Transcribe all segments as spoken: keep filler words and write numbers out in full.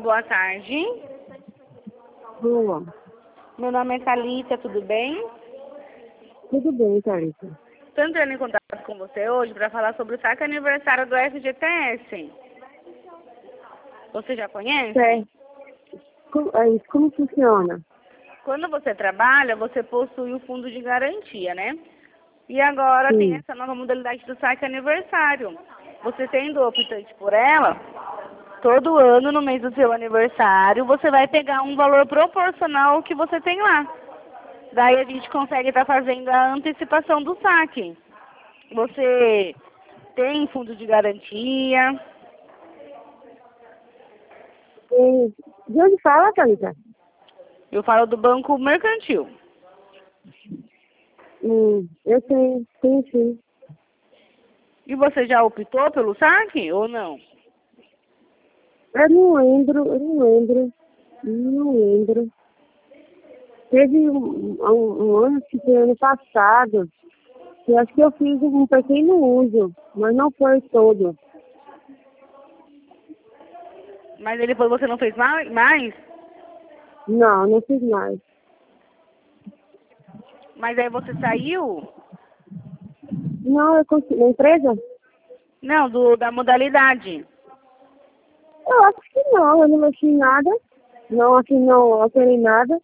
boa tarde. Boa. Meu nome é Thalita, tudo bem? Tudo bem, Thalita. Estou entrando em contato com você hoje para falar sobre o saque aniversário do F G T S. Você já conhece? Certo. Como, é isso, como funciona? Quando você trabalha, você possui o fundo de garantia, né? E agora Sim. tem essa nova modalidade do saque aniversário. Você sendo optante por ela, todo ano, no mês do seu aniversário, você vai pegar um valor proporcional ao que você tem lá. Daí a gente consegue estar fazendo a antecipação do saque. Você tem fundo de garantia. E de onde fala, Thalita? Eu falo do Banco Mercantil. Hum, eu tenho, tenho sim. E você já optou pelo saque ou não? Eu não lembro, eu não lembro. Não lembro. Teve um, um, um ano que foi ano passado, que eu acho que eu fiz um pequeno uso, mas não foi todo. Mas ele depois você não fez ma- mais? Não, não fiz mais. Mas aí você saiu? Não, eu consegui. Na empresa? Não, do, da modalidade. Eu acho que não, eu não mexi em nada. Não, aqui não alterei nada.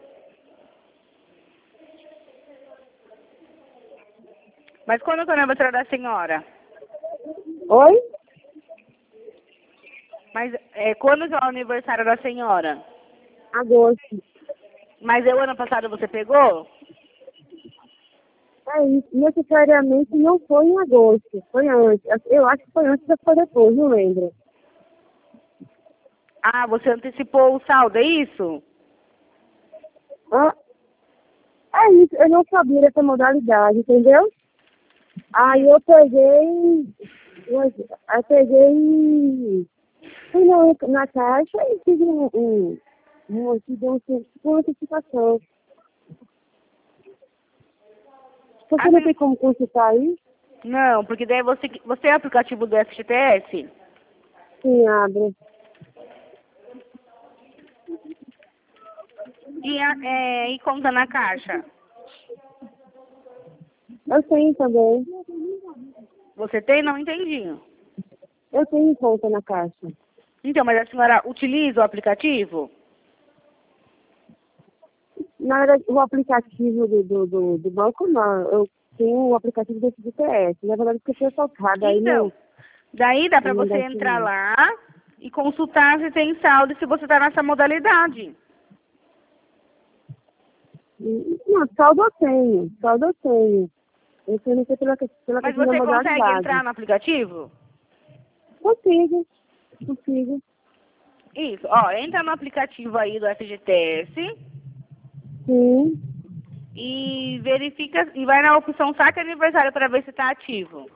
Mas quando que é o aniversário da senhora? Oi? Mas é, quando que é o aniversário da senhora? Agosto. Mas é o ano passado você pegou? É isso. Necessariamente não foi em agosto. Foi antes. Eu acho que foi antes ou foi depois, não lembro. Ah, você antecipou o saldo, é isso? Ah, é isso. Eu não sabia dessa modalidade, entendeu? Aí eu peguei. Eu peguei. Fui na, na caixa e fiz um. um, um, fiz um, uma antecipação. Você não Assim, tem como consultar isso? não, porque daí você, você é aplicativo do F G T S? Sim, abre. E, a- é, e conta na caixa? Eu tenho também. Você tem? Não entendi. Eu tenho conta na caixa. Então, mas a senhora utiliza o aplicativo? Na verdade, o aplicativo do, do, do, do banco, não. Eu tenho o aplicativo do G P S. Na verdade, porque eu fui assaltada. Aí Então, não, daí dá pra não você dá entrar assim. lá e consultar se tem saldo e se você tá nessa modalidade. Não, saldo eu tenho. Saldo eu tenho. Eu sei não sei pela, pela Mas questão da você consegue entrar modalidade. no aplicativo? Consigo. Consigo. Isso, ó, entra no aplicativo aí do F G T S Sim. e verifica e vai na opção saque aniversário para ver se tá ativo.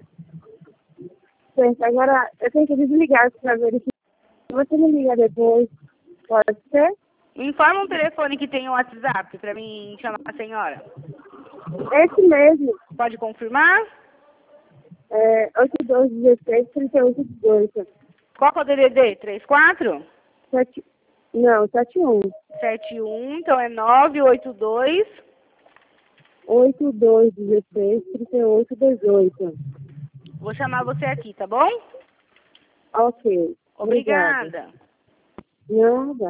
Certo. Agora, eu tenho que desligar para verificar. Você me liga depois. Pode ser? Me informa um telefone que tem o WhatsApp para mim chamar a senhora. Esse mesmo. Pode confirmar? É, oito dois dezesseis trinta e oito dezoito. Qual que é o D D D? trinta e quatro? Sete, não, sete um. setenta e um, então é nove oito dois. oito dois dezesseis trinta e oito dezoito. Vou chamar você aqui, tá bom? Ok. Obrigada. Obrigada. Nada.